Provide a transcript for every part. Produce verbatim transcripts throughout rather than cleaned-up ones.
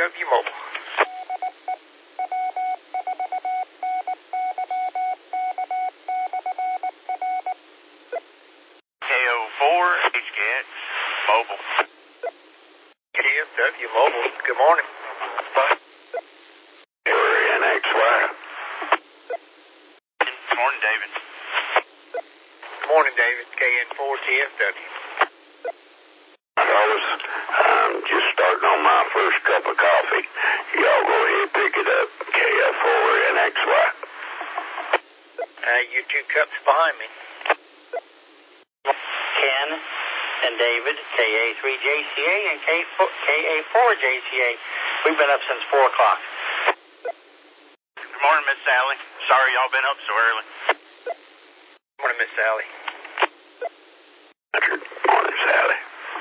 W Mobile. K O four H K X Mobile. K F W Mobile. Good morning. N X Y. Good morning, David. Good morning, David. K N four T F W. Fellas, I'm just starting on my first cup of coffee. Y'all go ahead and pick it up. K F four N X Y. Uh, you two cups behind me. Ken and David, K A three J C A and K A four J C A. We've been up since four o'clock. Good morning, Miss Sally. Sorry y'all been up so early. Good morning, Miss Sally. Good morning, Sally.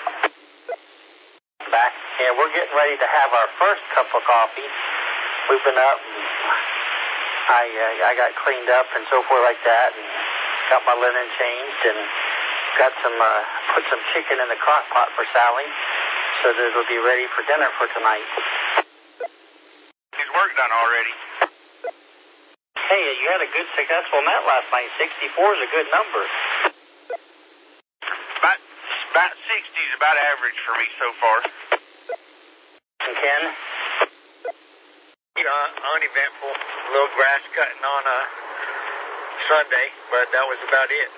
Back. Yeah, we're getting ready to have our first cup of coffee. We've been up and I uh, I got cleaned up and so forth like that and got my linen changed and got some, uh, put some chicken in the crock pot for Sally so that it'll be ready for dinner for tonight. His work done already. Hey, you had a good successful net last night. sixty-four is a good number. About, about sixty is about average for me so far. And Ken? You know, uneventful. A little grass cutting on a Sunday, but that was about it.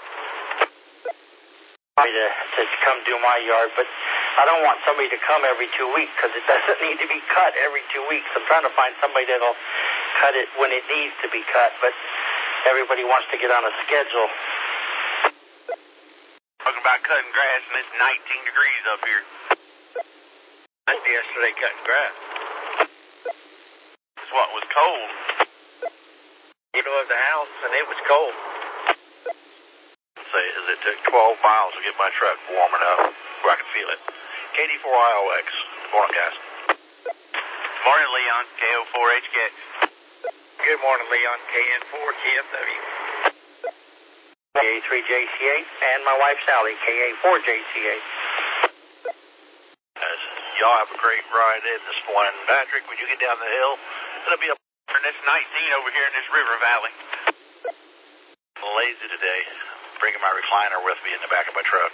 To, to come do my yard, but I don't want somebody to come every two weeks because it doesn't need to be cut every two weeks. I'm trying to find somebody that'll cut it when it needs to be cut, but everybody wants to get on a schedule. Talking about cutting grass and it's nineteen degrees up here. I was yesterday cutting grass. It's what was cold. You know, of the house, and it was cold. Say is it took twelve miles to get my truck warming up where I can feel it. K D four I O X. Morning, guys. Morning, Leon. K O four H K X. Good morning, Leon. K N four T F W. K A three J C A and my wife Sally, K A four J C A. As y'all have a great ride in this morning. Patrick, when you get down the hill, it'll be up. And it's nineteen over here in this river valley. Lazy today. Bringing my recliner with me in the back of my truck.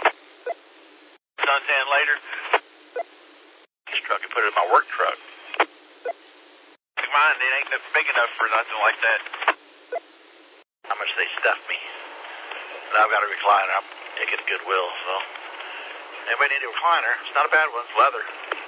Suntan later. This truck, I put it in my work truck. Mine, it ain't big enough for nothing like that. How much they stuffed me. And I've got a recliner. I'm taking Goodwill, so. Anybody need a recliner? It's not a bad one. It's leather.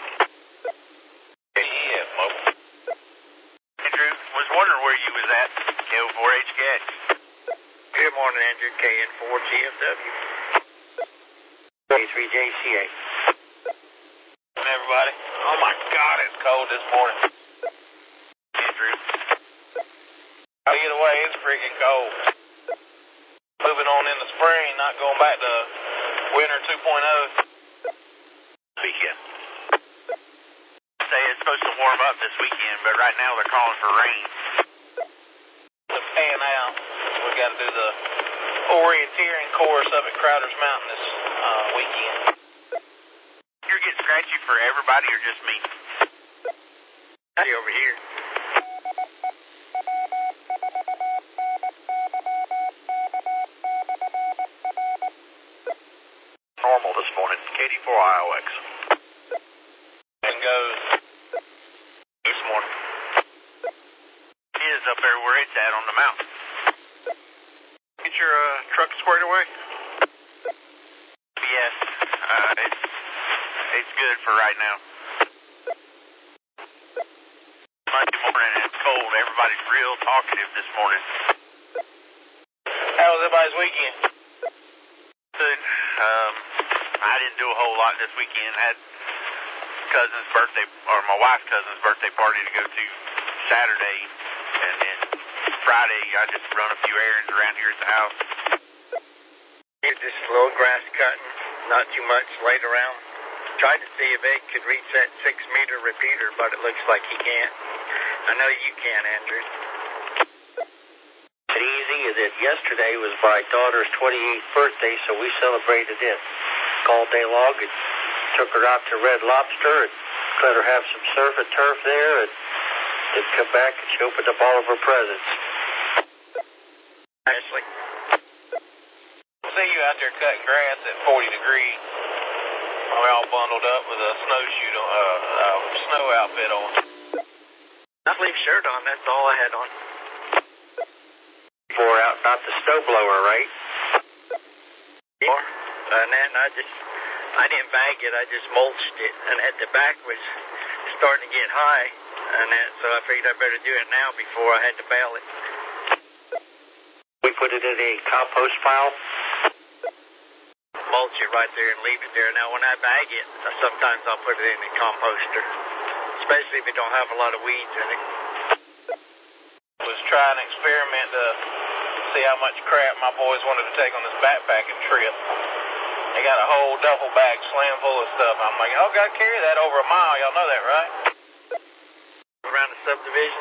Yeah, mobile. Andrew, was wondering where you was at. K O four H K X. Good morning, Andrew. K N four T F W. K A three J C A. Everybody. Oh my God, it's cold this morning. Andrew. Gotta get away. It's freaking cold. Moving on in the spring, not going back to winter two point oh. Weekend. Say it's supposed to warm up this weekend, but right now they're calling for rain. To pan out, we got to do the orienteering course up at Crowder's Mountain this uh, weekend. You're getting scratchy for everybody or just me? See over here. Normal this morning. K D four I O X. And goes this morning. It is up there where it's at on the mountain. Get your uh, truck squared away? Yes, uh, it's, it's good for right now. Monday morning and it's cold. Everybody's real talkative this morning. How was everybody's weekend? Good. Um, I didn't do a whole lot this weekend. Had cousin's birthday, or my wife's cousin's birthday party to go to Saturday, and then Friday I just run a few errands around here at the house. Here's just a little grass cutting, not too much laid around. Tried to see if Ed could reach that six meter repeater, but it looks like he can't. I know you can, Andrew. It's easy that yesterday was my daughter's twenty-eighth birthday, so we celebrated it all day long. It took her out to Red Lobster and let her have some surf and turf there, and then come back and she opened up all of her presents. Ashley. See you out there cutting grass at forty degrees. We're all bundled up with a snowshoe, uh, uh, snow outfit on. Not leave shirt on, that's all I had on. Before out, not the snow blower, right? Or, and then I just, I didn't bag it, I just mulched it. And at the back was starting to get high, and that, so I figured I better do it now before I had to bale it. We put it in a compost pile? Mulch it right there and leave it there. Now, when I bag it, sometimes I'll put it in the composter, especially if it don't have a lot of weeds in it. Was trying to experiment to see how much crap my boys wanted to take on this backpacking trip. They got a whole duffel bag slam full of stuff. I'm like, oh, gotta carry that over a mile. Y'all know that, right? Around the subdivision?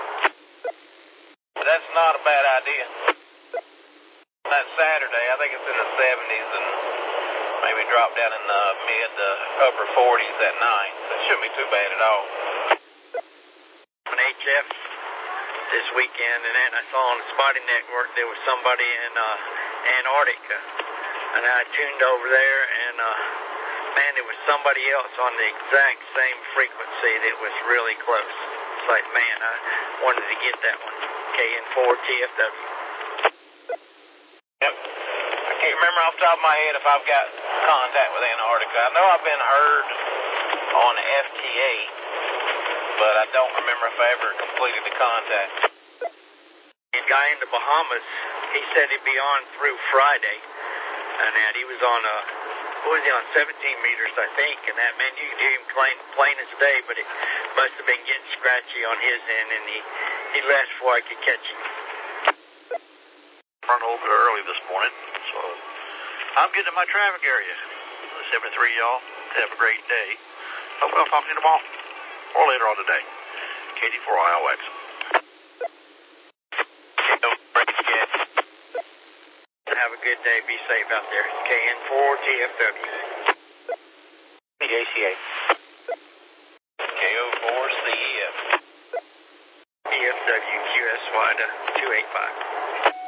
That's not a bad idea. That Saturday, I think it's in the seventies and maybe drop down in the mid to upper forties at night. It shouldn't be too bad at all. On H F this weekend, and then I saw on the spotting network there was somebody in uh, Antarctica, and I tuned over there, and uh, man, there was somebody else on the exact same frequency that was really close. It's like, man, I wanted to get that one. K N four T F W. Yep. I can't remember off the top of my head if I've got contact with Antarctica. I know I've been heard on F T A, but I don't remember if I ever completed the contact. The guy in the Bahamas, he said he'd be on through Friday, and that he was on a, what was he on, seventeen meters, I think, and that, man, you could hear him plain, plain as day, but it must have been getting scratchy on his end, and he, he left before I could catch him. Run a little bit early this morning, so I'm getting in my traffic area. seventy-three, y'all. Have a great day. Hopefully I'll talk to you tomorrow or later on today. K D four I L X. Have a good day. Be safe out there. K N four T F W. J C A. K O four C E F. T F W Q S Y to two eight five.